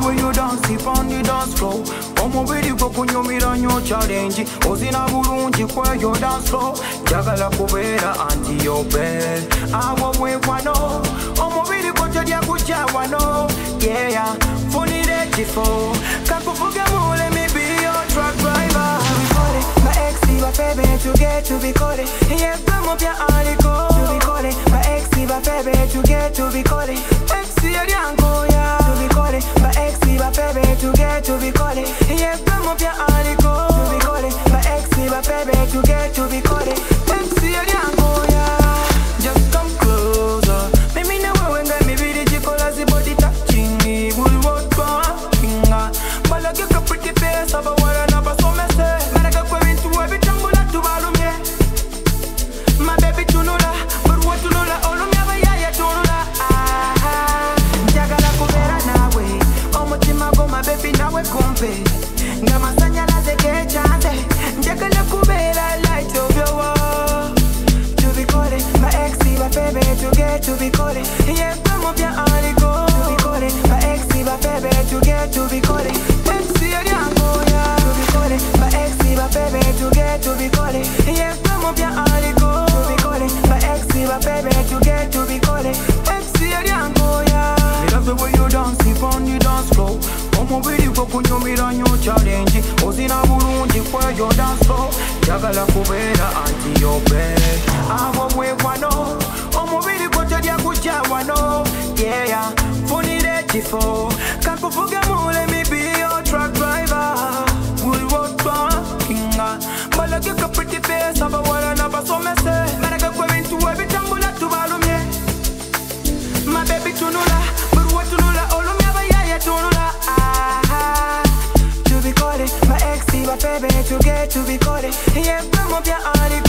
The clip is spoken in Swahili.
way you dance on the dance floor. Omubiri gwo kunyumira nnyo challenge. Ozina bulungi kweyo dance floor. Njagala kubeera anti yobe. Abo bwekwano. Omubiri gwo tolya kujja wano. Yeah, funire kifo. Kakuvuge mu let me be your truck driver. My ex, my favorite, to get to be called. Yeah, come up your article. To be called. My ex, my favorite, to get to be called. Ex, your young boy, to be called. My ex, my favorite, to get to be called. Yeah, come up your article. To be called. My ex, my favorite, to get to be called. Ex, your young boy, just come closer. Make me know when me be the chicolas, the body touching me. Will walk walking. But like you a pretty face, of a water, never so messy. My baby tunula, but what tunula, all of me ya tunula. Jagala kubera nawe, omutima go my baby nawe kumpe. Ngama sanyala zeke chande, jagala kubera light of your wall. To be called, my ex, my baby, to get to be called. Yeah, come up your article. To be called, my ex, my baby, to get to be called. Ex, your young boy, to be called, my ex, my baby, to get to be called. Yeah, come up your article. My ex, my baby, to get to be called. Ex, your young boy. Me love the way you dance on the dance floor. Omubiri gwo kunyumira nnyo challenge. Ozina bulungi kweyo dance floor. Njagala kubeera anti yobe. Abo bwekwano. Omubiri gwo tolya kujja wano. Yeah, funire kifo. Kakuvuge mu let me be your truck driver. Will walk walking. But like you a pretty face, of a water, never so messy. My baby tunula, but what tunula, all of me ya tunula. To be called, my ex, my baby, to get to be called. Yeah, come up your article.